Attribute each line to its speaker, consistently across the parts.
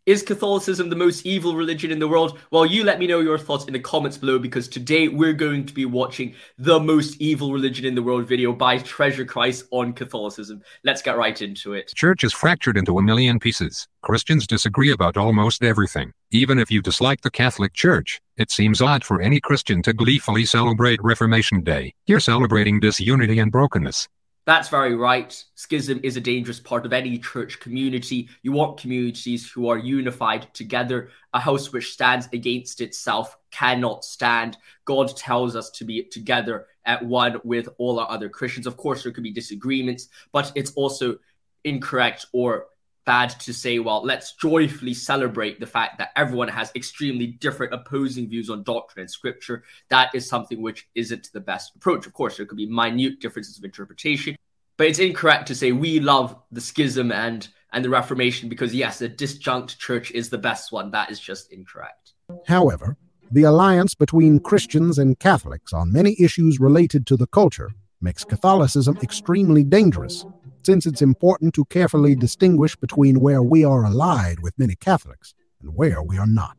Speaker 1: Is Catholicism the most evil religion in the world? Well, you let me know your thoughts in the comments below, because today we're going to be watching the most evil religion in the world video by Treasure Christ on Catholicism. Let's get right into it.
Speaker 2: Church is fractured into a million pieces. Christians disagree about almost everything. Even if you dislike the Catholic Church, it seems odd for any Christian to gleefully celebrate Reformation Day. You're celebrating disunity and brokenness.
Speaker 1: That's very right. Schism is a dangerous part of any church community. You want communities who are unified together. A house which stands against itself cannot stand. God tells us to be together at one with all our other Christians. Of course, there could be disagreements, but it's also incorrect or bad to say, well, let's joyfully celebrate the fact that everyone has extremely different opposing views on doctrine and scripture. That is something which isn't the best approach. Of course, there could be minute differences of interpretation, but it's incorrect to say we love the schism and the Reformation because, yes, the disjunct church is the best one. That is just incorrect.
Speaker 3: However, the alliance between Christians and Catholics on many issues related to the culture makes Catholicism extremely dangerous, since it's important to carefully distinguish between where we are allied with many Catholics and where we are not.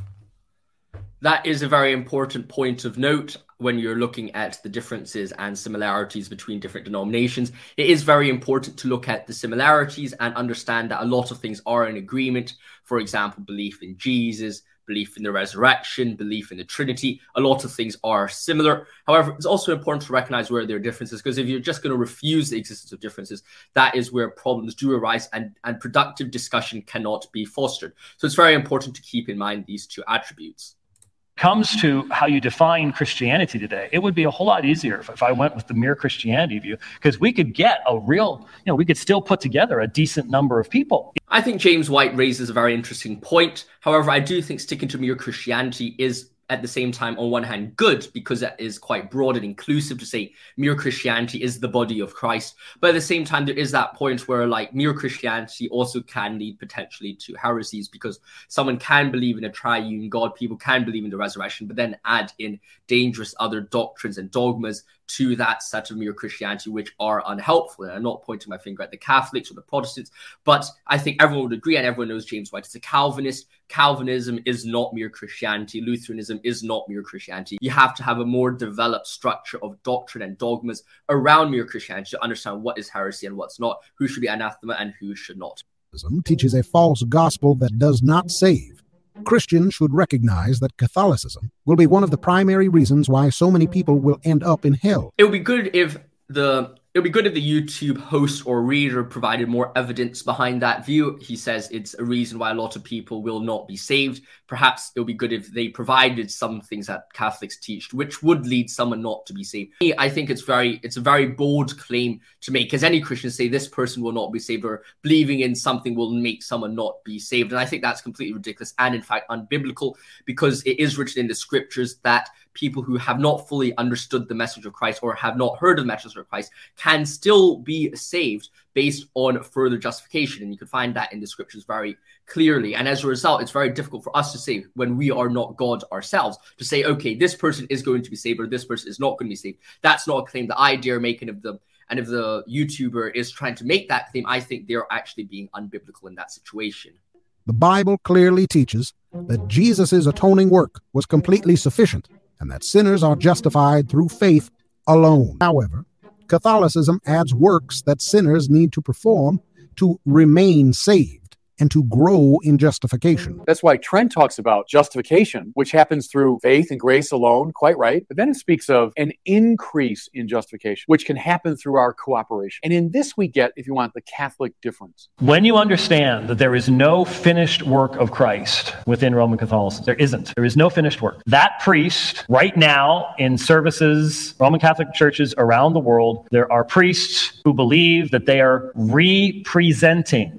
Speaker 1: That is a very important point of note when you're looking at the differences and similarities between different denominations. It is very important to look at the similarities and understand that a lot of things are in agreement. For example, belief in Jesus, belief in the resurrection, belief in the Trinity. A lot of things are similar. However, it's also important to recognize where there are differences, because if you're just going to refuse the existence of differences, that is where problems do arise and productive discussion cannot be fostered. So it's very important to keep in mind these two attributes.
Speaker 4: Comes to how you define Christianity today, it would be a whole lot easier if I went with the mere Christianity view, because we could get a real, we could still put together a decent number of people.
Speaker 1: I think James White raises a very interesting point. However, I do think sticking to mere Christianity is at the same time, on one hand, good, because that is quite broad and inclusive to say mere Christianity is the body of Christ. But at the same time, there is that point where mere Christianity also can lead potentially to heresies, because someone can believe in a triune God, people can believe in the resurrection, but then add in dangerous other doctrines and dogmas to that set of mere Christianity, which are unhelpful. And I'm not pointing my finger at the Catholics or the Protestants, but I think everyone would agree, and everyone knows James White is a Calvinist. Calvinism is not mere Christianity. Lutheranism is not mere Christianity. You have to have a more developed structure of doctrine and dogmas around mere Christianity to understand what is heresy and what's not, who should be anathema and who should not.
Speaker 3: Teaches a false gospel that does not save. Christians should recognize that Catholicism will be one of the primary reasons why so many people will end up in hell.
Speaker 1: It would be good if the YouTube host or reader provided more evidence behind that view. He says it's a reason why a lot of people will not be saved. Perhaps it would be good if they provided some things that Catholics teach, which would lead someone not to be saved. I think it's a very bold claim to make, because any Christian say this person will not be saved, or believing in something will make someone not be saved. And I think that's completely ridiculous and in fact unbiblical, because it is written in the scriptures that people who have not fully understood the message of Christ or have not heard of the message of Christ can still be saved based on further justification. And you can find that in the scriptures very clearly. And as a result, it's very difficult for us to say, when we are not God ourselves, to say, okay, this person is going to be saved or this person is not going to be saved. That's not a claim that I dare make. And if the YouTuber is trying to make that claim, I think they're actually being unbiblical in that situation.
Speaker 3: The Bible clearly teaches that Jesus' atoning work was completely sufficient, and that sinners are justified through faith alone. However, Catholicism adds works that sinners need to perform to remain saved and to grow in justification.
Speaker 5: That's why Trent talks about justification, which happens through faith and grace alone, quite right. But then it speaks of an increase in justification, which can happen through our cooperation. And in this we get, if you want, the Catholic difference.
Speaker 4: When you understand that there is no finished work of Christ within Roman Catholicism, there isn't. There is no finished work. That priest, right now in services, Roman Catholic churches around the world, there are priests who believe that they are representing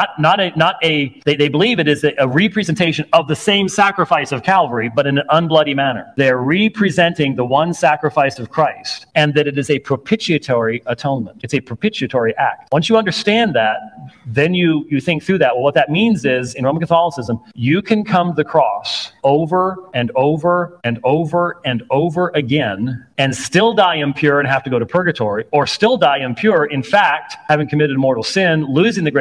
Speaker 4: they believe it is a representation of the same sacrifice of Calvary, but in an unbloody manner. They're representing the one sacrifice of Christ, and that it is a propitiatory atonement. It's a propitiatory act. Once you understand that, then you think through that. Well, what that means is, in Roman Catholicism, you can come to the cross over and over and over and over again and still die impure and have to go to purgatory, or still die impure, in fact, having committed mortal sin, losing the grace of justification,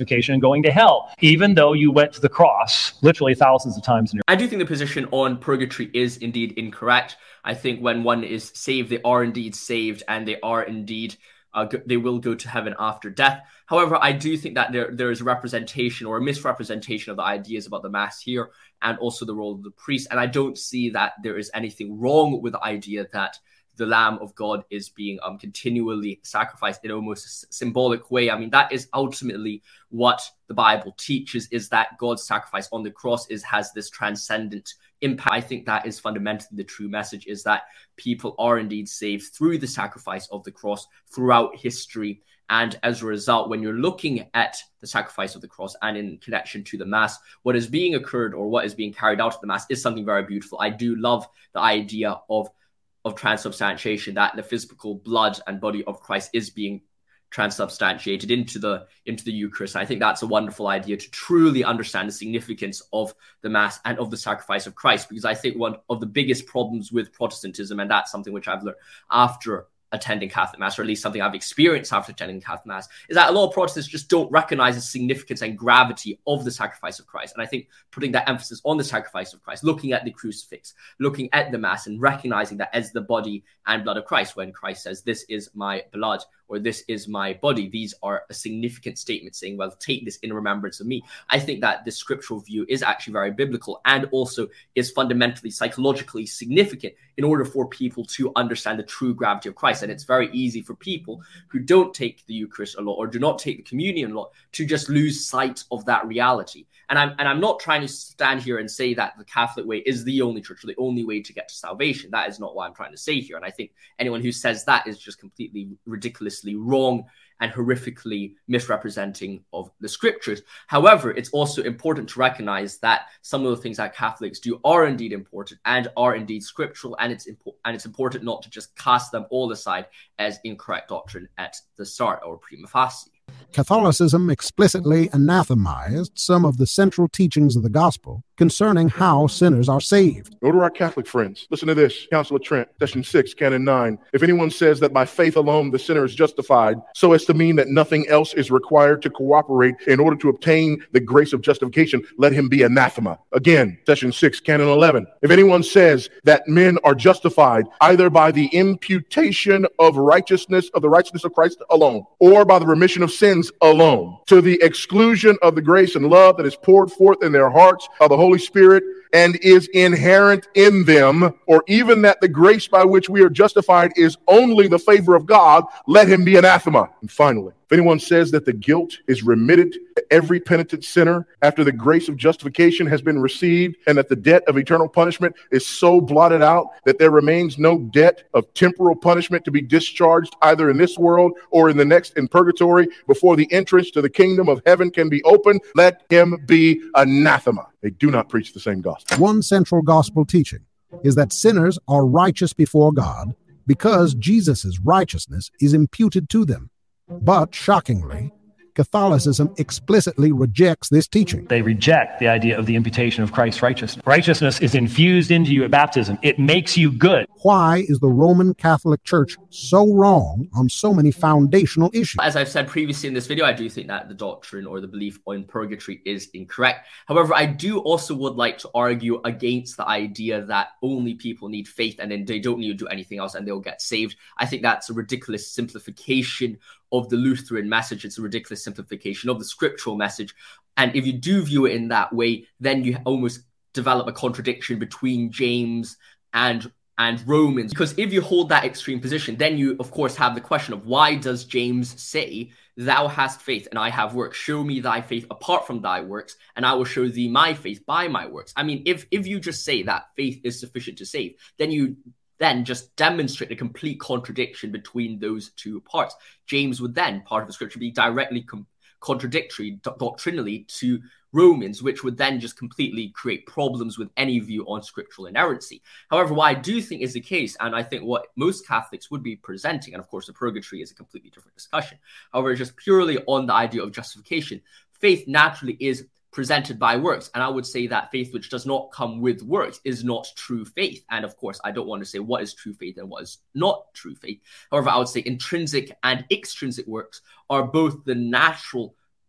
Speaker 4: justification and going to hell, even though you went to the cross literally thousands of times in your
Speaker 1: I do think the position on purgatory is indeed incorrect. I think when one is saved, they are indeed saved, and they are indeed they will go to heaven after death. However, I do think that there is a representation or a misrepresentation of the ideas about the Mass here, and also the role of the priest. And I don't see that there is anything wrong with the idea that the Lamb of God is being continually sacrificed in almost a symbolic way. I mean, that is ultimately what the Bible teaches, is that God's sacrifice on the cross has this transcendent impact. I think that is fundamentally the true message, is that people are indeed saved through the sacrifice of the cross throughout history. And as a result, when you're looking at the sacrifice of the cross and in connection to the Mass, what is being occurred or what is being carried out at the Mass is something very beautiful. I do love the idea of transubstantiation, that the physical blood and body of Christ is being transubstantiated into the Eucharist. I think that's a wonderful idea to truly understand the significance of the Mass and of the sacrifice of Christ, because I think one of the biggest problems with Protestantism, and that's something which I've learned after attending Catholic Mass, or at least something I've experienced after attending Catholic Mass, is that a lot of Protestants just don't recognize the significance and gravity of the sacrifice of Christ. And I think putting that emphasis on the sacrifice of Christ, looking at the crucifix, looking at the Mass, and recognizing that as the body and blood of Christ, when Christ says, "This is my blood," or "This is my body," these are a significant statement saying, well, take this in remembrance of me. I think that the scriptural view is actually very biblical, and also is fundamentally psychologically significant in order for people to understand the true gravity of Christ. And it's very easy for people who don't take the Eucharist a lot, or do not take the communion a lot, to just lose sight of that reality. And I'm not trying to stand here and say that the Catholic way is the only church or the only way to get to salvation. That is not what I'm trying to say here. And I think anyone who says that is just completely ridiculously wrong and horrifically misrepresenting of the scriptures. However, it's also important to recognize that some of the things that Catholics do are indeed important and are indeed scriptural, and it's important not to just cast them all aside as incorrect doctrine at the start or prima facie.
Speaker 3: Catholicism explicitly anathemized some of the central teachings of the gospel concerning how sinners are saved.
Speaker 6: Go to our Catholic friends. Listen to this. Council of Trent, Session 6, Canon 9. If anyone says that by faith alone the sinner is justified, so as to mean that nothing else is required to cooperate in order to obtain the grace of justification, let him be anathema. Again, Session 6, Canon 11. If anyone says that men are justified either by the imputation of the righteousness of Christ alone, or by the remission of sins alone, to the exclusion of the grace and love that is poured forth in their hearts of the Holy Spirit and is inherent in them, or even that the grace by which we are justified is only the favor of God, let him be anathema. And finally, if anyone says that the guilt is remitted to every penitent sinner after the grace of justification has been received, and that the debt of eternal punishment is so blotted out that there remains no debt of temporal punishment to be discharged either in this world or in the next in purgatory before the entrance to the kingdom of heaven can be opened, let him be anathema. They do not preach the same gospel.
Speaker 3: One central gospel teaching is that sinners are righteous before God because Jesus' righteousness is imputed to them. But, shockingly, Catholicism explicitly rejects this teaching.
Speaker 4: They reject the idea of the imputation of Christ's righteousness. Righteousness is infused into you at baptism. It makes you good.
Speaker 3: Why is the Roman Catholic Church so wrong on so many foundational issues?
Speaker 1: As I've said previously in this video, I do think that the doctrine or the belief in purgatory is incorrect. However, I do also would like to argue against the idea that only people need faith and then they don't need to do anything else and they'll get saved. I think that's a ridiculous simplification of the Lutheran message. It's a ridiculous simplification of the scriptural message. And if you do view it in that way, then you almost develop a contradiction between James and Romans. Because if you hold that extreme position, then you, of course, have the question of why does James say, "Thou hast faith and I have works. Show me thy faith apart from thy works, and I will show thee my faith by my works." I mean, if you just say that faith is sufficient to save, then you just demonstrate a complete contradiction between those two parts. James would then, part of the scripture, be directly contradictory doctrinally to Romans, which would then just completely create problems with any view on scriptural inerrancy. However, what I do think is the case, and I think what most Catholics would be presenting, and of course the purgatory is a completely different discussion, however, just purely on the idea of justification, faith naturally is presented by works. And I would say that faith which does not come with works is not true faith. And of course, I don't want to say what is true faith and what is not true faith. However, I would say intrinsic and extrinsic works are both the natural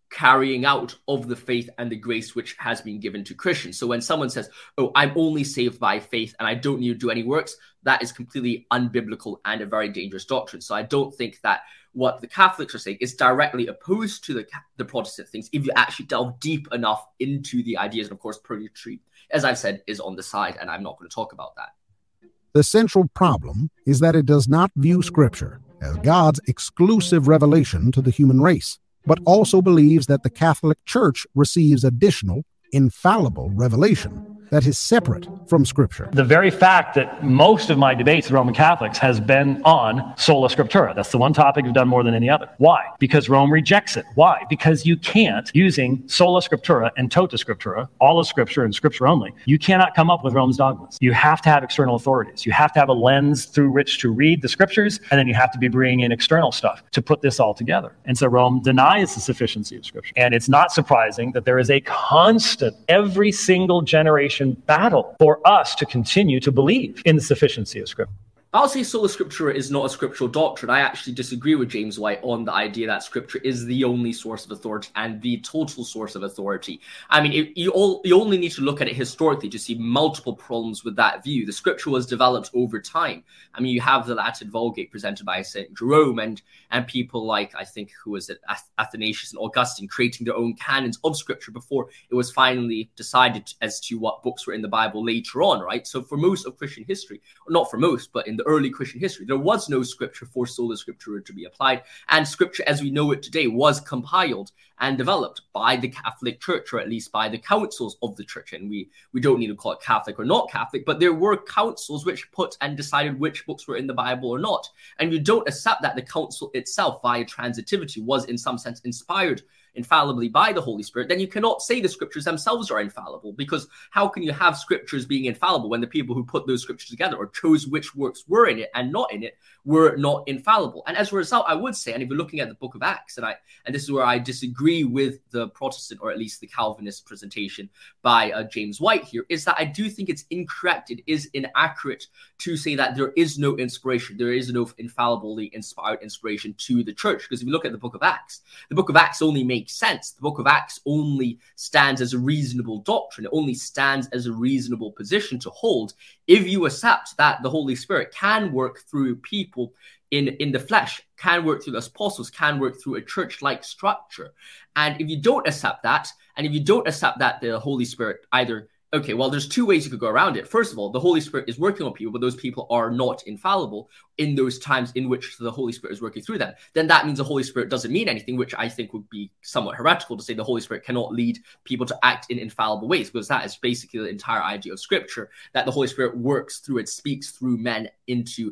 Speaker 1: carrying out of the faith and the grace which has been given to Christians. So when someone says, oh, I'm only saved by faith and I don't need to do any works, that is completely unbiblical and a very dangerous doctrine. So I don't think that what the Catholics are saying is directly opposed to the Protestant things if you actually delve deep enough into the ideas. And of course, purgatory, as I've said, is on the side, and I'm not going to talk about that.
Speaker 3: The central problem is that it does not view Scripture as God's exclusive revelation to the human race, but also believes that the Catholic Church receives additional, infallible revelation that is separate from Scripture.
Speaker 4: The very fact that most of my debates with Roman Catholics has been on sola scriptura. That's the one topic we've done more than any other. Why? Because Rome rejects it. Why? Because you can't, using sola scriptura and tota scriptura, all of Scripture and Scripture only, you cannot come up with Rome's dogmas. You have to have external authorities. You have to have a lens through which to read the Scriptures, and then you have to be bringing in external stuff to put this all together. And so Rome denies the sufficiency of Scripture. And it's not surprising that there is a constant, every single generation battle for us to continue to believe in the sufficiency of Scripture.
Speaker 1: I'll say sola scriptura is not a scriptural doctrine. I actually disagree with James White on the idea that Scripture is the only source of authority and the total source of authority. I mean, you only need to look at it historically to see multiple problems with that view. The Scripture was developed over time. I mean, you have the Latin Vulgate presented by St. Jerome and people like, I think, who was it, Athanasius and Augustine, creating their own canons of Scripture before it was finally decided as to what books were in the Bible later on, right? So for most of Christian history, not for most, but in the early Christian history, there was no Scripture for sola scriptura to be applied, and Scripture as we know it today was compiled and developed by the Catholic Church, or at least by the councils of the Church. And we don't need to call it Catholic or not Catholic, but there were councils which put and decided which books were in the Bible or not. And you don't accept that the council itself, via transitivity, was in some sense inspired infallibly by the Holy Spirit, then you cannot say the Scriptures themselves are infallible, because how can you have Scriptures being infallible when the people who put those Scriptures together or chose which works were in it and not in it were not infallible? And as a result, I would say, and if you're looking at the book of Acts, and this is where I disagree with the Protestant, or at least the Calvinist presentation by James White here, is that I do think it's incorrect, it is inaccurate to say that there is no inspiration, there is no infallibly inspired inspiration to the Church. Because if you look at the book of Acts only makes sense. The book of Acts only stands as a reasonable doctrine. It only stands as a reasonable position to hold if you accept that the Holy Spirit can work through people in the flesh, can work through the apostles, can work through a church-like structure. And if you don't accept that, and if you don't accept that the Holy Spirit either, okay, well, there's two ways you could go around it. First of all, the Holy Spirit is working on people, but those people are not infallible in those times in which the Holy Spirit is working through them. Then that means the Holy Spirit doesn't mean anything, which I think would be somewhat heretical to say the Holy Spirit cannot lead people to act in infallible ways, because that is basically the entire idea of Scripture, that the Holy Spirit works through it, speaks through men into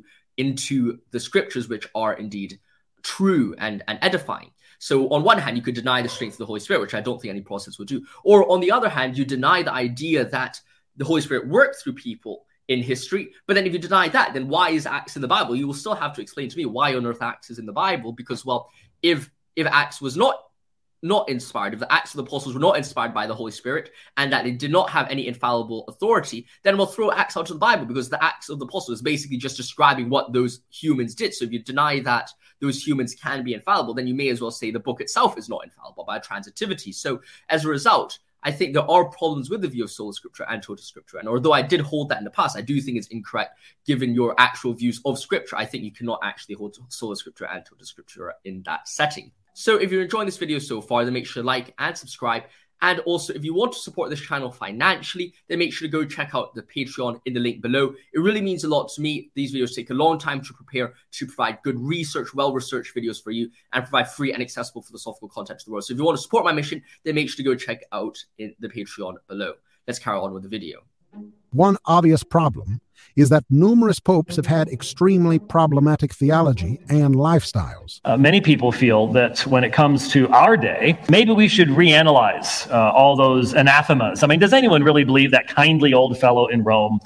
Speaker 1: the Scriptures, which are indeed true and edifying. So on one hand, you could deny the strength of the Holy Spirit, which I don't think any Protestants would do. Or on the other hand, you deny the idea that the Holy Spirit worked through people in history. But then if you deny that, then why is Acts in the Bible? You will still have to explain to me why on earth Acts is in the Bible. Because, well, if Acts was not inspired, if the Acts of the Apostles were not inspired by the Holy Spirit, and that they did not have any infallible authority, then we'll throw Acts out of the Bible, because the Acts of the Apostles is basically just describing what those humans did. So if you deny that those humans can be infallible, then you may as well say the book itself is not infallible by transitivity. So as a result, I think there are problems with the view of sola scriptura and tota scriptura. And although I did hold that in the past, I do think it's incorrect given your actual views of Scripture. I think you cannot actually hold sola scriptura and tota scriptura in that setting. So if you're enjoying this video so far, then make sure to like and subscribe. And also, if you want to support this channel financially, then make sure to go check out the Patreon in the link below. It really means a lot to me. These videos take a long time to prepare, to provide good research, well-researched videos for you, and provide free and accessible philosophical content to the world. So if you want to support my mission, then make sure to go check out in the Patreon below. Let's carry on with the video.
Speaker 3: One obvious problem is that numerous popes have had extremely problematic theology and lifestyles.
Speaker 4: Many people feel that when it comes to our day, maybe we should reanalyze all those anathemas. I mean, does anyone really believe that kindly old fellow in Rome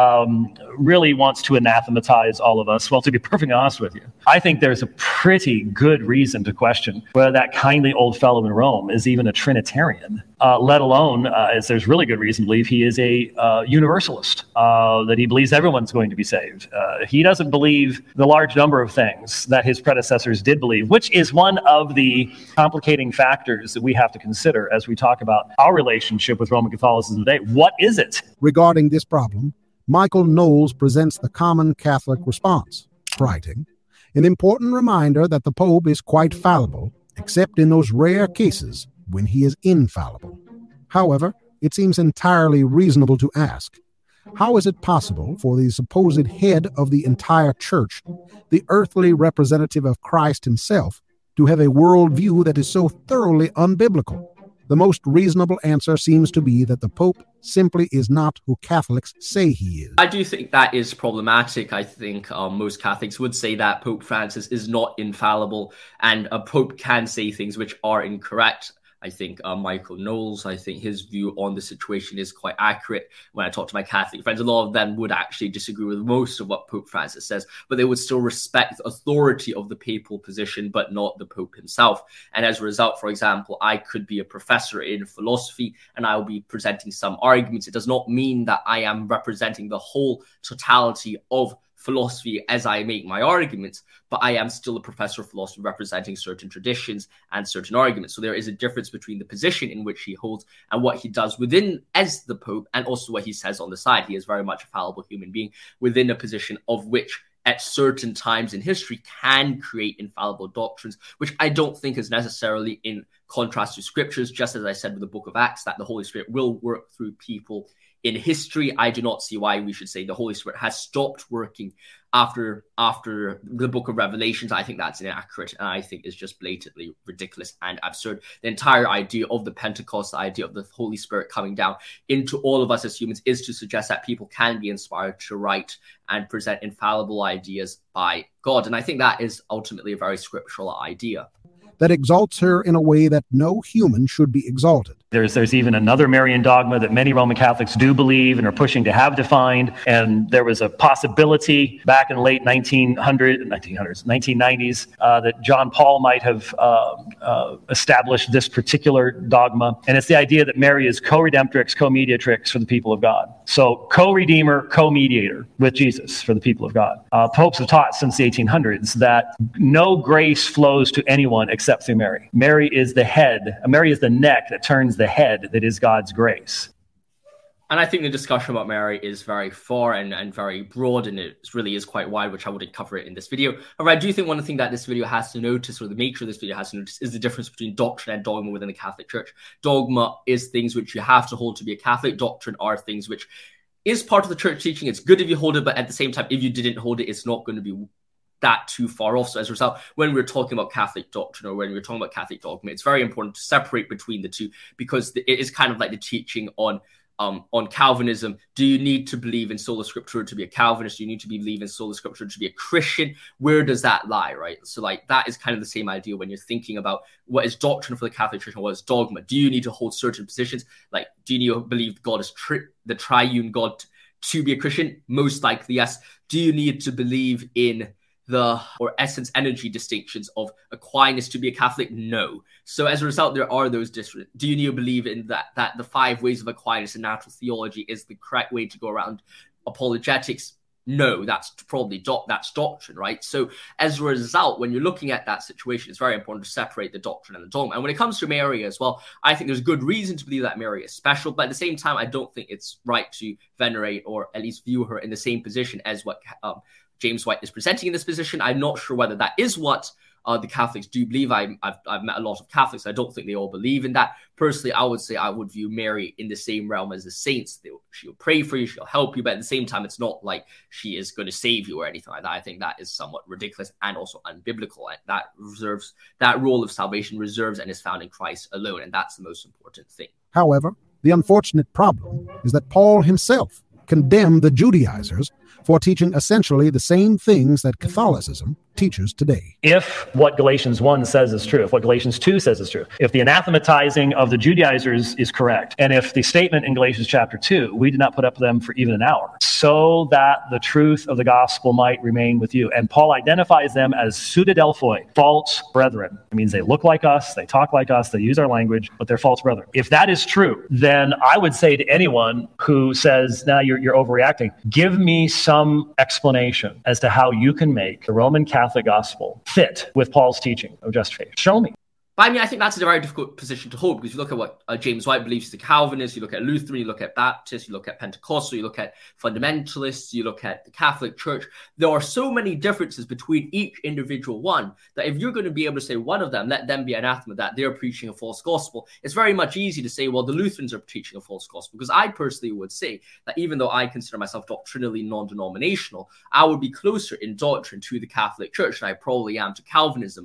Speaker 4: really wants to anathematize all of us? Well, to be perfectly honest with you, I think there's a pretty good reason to question whether that kindly old fellow in Rome is even a Trinitarian. let alone, as there's really good reason to believe, he is a universalist, that he believes everyone's going to be saved. He doesn't believe the large number of things that his predecessors did believe, which is one of the complicating factors that we have to consider as we talk about our relationship with Roman Catholicism today. What is it?
Speaker 3: Regarding this problem, Michael Knowles presents the common Catholic response, writing, "An important reminder that the Pope is quite fallible, except in those rare cases when he is infallible. However, it seems entirely reasonable to ask, how is it possible for the supposed head of the entire church, the earthly representative of Christ himself, to have a worldview that is so thoroughly unbiblical? The most reasonable answer seems to be that the Pope simply is not who Catholics say he is."
Speaker 1: I do think that is problematic. I think most Catholics would say that Pope Francis is not infallible, and a Pope can say things which are incorrect. I think Michael Knowles, I think his view on the situation is quite accurate. When I talk to my Catholic friends, a lot of them would actually disagree with most of what Pope Francis says, but they would still respect the authority of the papal position, but not the Pope himself. And as a result, for example, I could be a professor in philosophy and I will be presenting some arguments. It does not mean that I am representing the whole totality of philosophy as I make my arguments, but I am still a professor of philosophy representing certain traditions and certain arguments. So there is a difference between the position in which he holds and what he does within as the Pope, and also what he says on the side. He is very much a fallible human being within a position of which at certain times in history can create infallible doctrines, which I don't think is necessarily in contrast to scriptures. Just as I said with the book of Acts, that the Holy Spirit will work through people in history, I do not see why we should say the Holy Spirit has stopped working after the book of Revelations. I think that's inaccurate, and I think it's just blatantly ridiculous and absurd. The entire idea of the Pentecost, the idea of the Holy Spirit coming down into all of us as humans, is to suggest that people can be inspired to write and present infallible ideas by God. And I think that is ultimately a very scriptural idea
Speaker 3: that exalts her in a way that no human should be exalted.
Speaker 4: There's even another Marian dogma that many Roman Catholics do believe and are pushing to have defined. And there was a possibility back in the late 1990s that John Paul might have established this particular dogma. And it's the idea that Mary is co-redemptrix, co-mediatrix for the people of God. So co-redeemer, co-mediator with Jesus for the people of God. Popes have taught since the 1800s that no grace flows to anyone except through Mary. Mary is the head. Mary is the neck that turns the head that is God's grace.
Speaker 1: And I think the discussion about Mary is very far and very broad, and it really is quite wide, which I wouldn't cover it in this video. However, I do think one thing that this video has to notice, or the nature of this video has to notice, is the difference between doctrine and dogma within the Catholic Church. Dogma is things which you have to hold to be a Catholic. Doctrine are things which is part of the church teaching. It's good if you hold it, but at the same time, if you didn't hold it, it's not going to be that too far off. So as a result, when we're talking about Catholic doctrine or when we're talking about Catholic dogma, it's very important to separate between the two, because it is kind of like the teaching on Calvinism. Do you need to believe in sola scriptura to be a Calvinist? Do you need to believe in sola scriptura to be a Christian? Where does that lie, right? So like that is kind of the same idea when you're thinking about what is doctrine for the Catholic Church and what is dogma. Do you need to hold certain positions? Like, do you need to believe God is the triune God to be a Christian? Most likely, yes. Do you need to believe in the essence energy distinctions of Aquinas to be a Catholic? No. So as a result, there are those different. Do you need to believe in that the 5 ways of Aquinas and natural theology is the correct way to go around apologetics? No, that's probably that's doctrine, right? So as a result, when you're looking at that situation, it's very important to separate the doctrine and the dogma. And when it comes to Mary as well, I think there's good reason to believe that Mary is special, but at the same time, I don't think it's right to venerate or at least view her in the same position as what James White is presenting in this position. I'm not sure whether that is what the Catholics do believe. I've met a lot of Catholics. I don't think they all believe in that. Personally, I would say I would view Mary in the same realm as the saints. She'll pray for you, she'll help you, but at the same time, it's not like she is going to save you or anything like that. I think that is somewhat ridiculous and also unbiblical. That role of salvation reserves and is found in Christ alone, and that's the most important thing.
Speaker 3: However, the unfortunate problem is that Paul himself condemned the Judaizers for teaching essentially the same things that Catholicism teachers today.
Speaker 4: If what Galatians 1 says is true, if what Galatians 2 says is true, if the anathematizing of the Judaizers is correct, and if the statement in Galatians chapter 2, we did not put up with them for even an hour, so that the truth of the gospel might remain with you. And Paul identifies them as pseudadelphoi, false brethren. It means they look like us, they talk like us, they use our language, but they're false brethren. If that is true, then I would say to anyone who says, "Now you're overreacting," give me some explanation as to how you can make the Roman Catholic gospel fit with Paul's teaching of justification. Show me.
Speaker 1: But I mean, I think that's a very difficult position to hold, because you look at what James White believes, the Calvinists, you look at Lutheran, you look at Baptists, you look at Pentecostal, you look at fundamentalists, you look at the Catholic Church. There are so many differences between each individual one that if you're going to be able to say one of them, let them be anathema, that they're preaching a false gospel, it's very much easy to say, well, the Lutherans are teaching a false gospel. Because I personally would say that even though I consider myself doctrinally non-denominational, I would be closer in doctrine to the Catholic Church than I probably am to Calvinism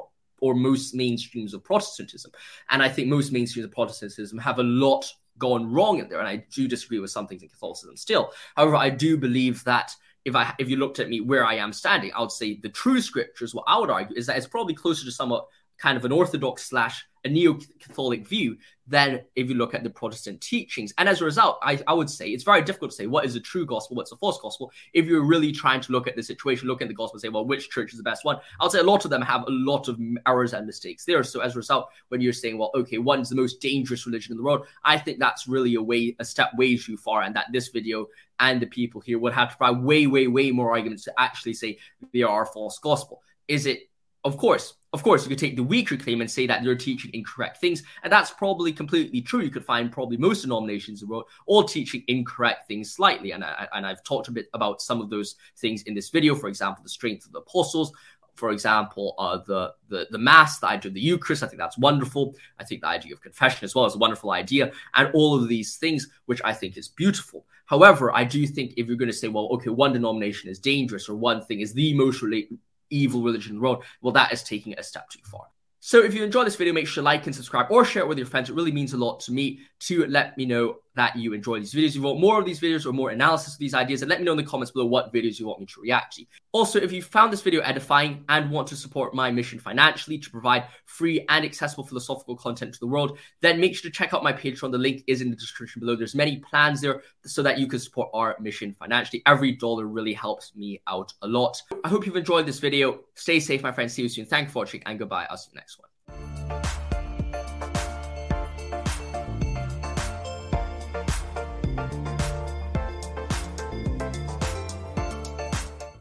Speaker 1: or most mainstreams of Protestantism. And I think most mainstreams of Protestantism have a lot gone wrong in there. And I do disagree with some things in Catholicism still. However, I do believe that if you looked at me where I am standing, I would say the true scriptures, what I would argue is that it's probably closer to somewhat kind of an Orthodox / a neo-Catholic view than if you look at the Protestant teachings. And as a result, I would say it's very difficult to say what is a true gospel, what's a false gospel, if you're really trying to look at the situation, look at the gospel and say, well, which church is the best one? I would say a lot of them have a lot of errors and mistakes there. So as a result, when you're saying, well, okay, one's the most dangerous religion in the world, I think that's really a step way too far, and that this video and the people here would have to provide way, way, way more arguments to actually say they are a false gospel. Is it? Of course, you could take the weaker claim and say that they're teaching incorrect things, and that's probably completely true. You could find probably most denominations in the world all teaching incorrect things slightly, and I've talked a bit about some of those things in this video. For example, the strength of the apostles. For example, the Mass, the idea of the Eucharist, I think that's wonderful. I think the idea of confession as well is a wonderful idea, and all of these things, which I think is beautiful. However, I do think if you're going to say, well, okay, one denomination is dangerous or one thing is the most evil religion in the world, well, that is taking it a step too far. So if you enjoyed this video, make sure to like and subscribe or share it with your friends. It really means a lot to me to let me know that you enjoy these videos. If you want more of these videos or more analysis of these ideas, and let me know in the comments below what videos you want me to react to. Also, if you found this video edifying and want to support my mission financially to provide free and accessible philosophical content to the world, then make sure to check out my Patreon. The link is in the description below. There's many plans there so that you can support our mission financially. Every dollar really helps me out a lot. I hope you've enjoyed this video. Stay safe, my friends. See you soon. Thank you for watching, and goodbye. I'll see you next one.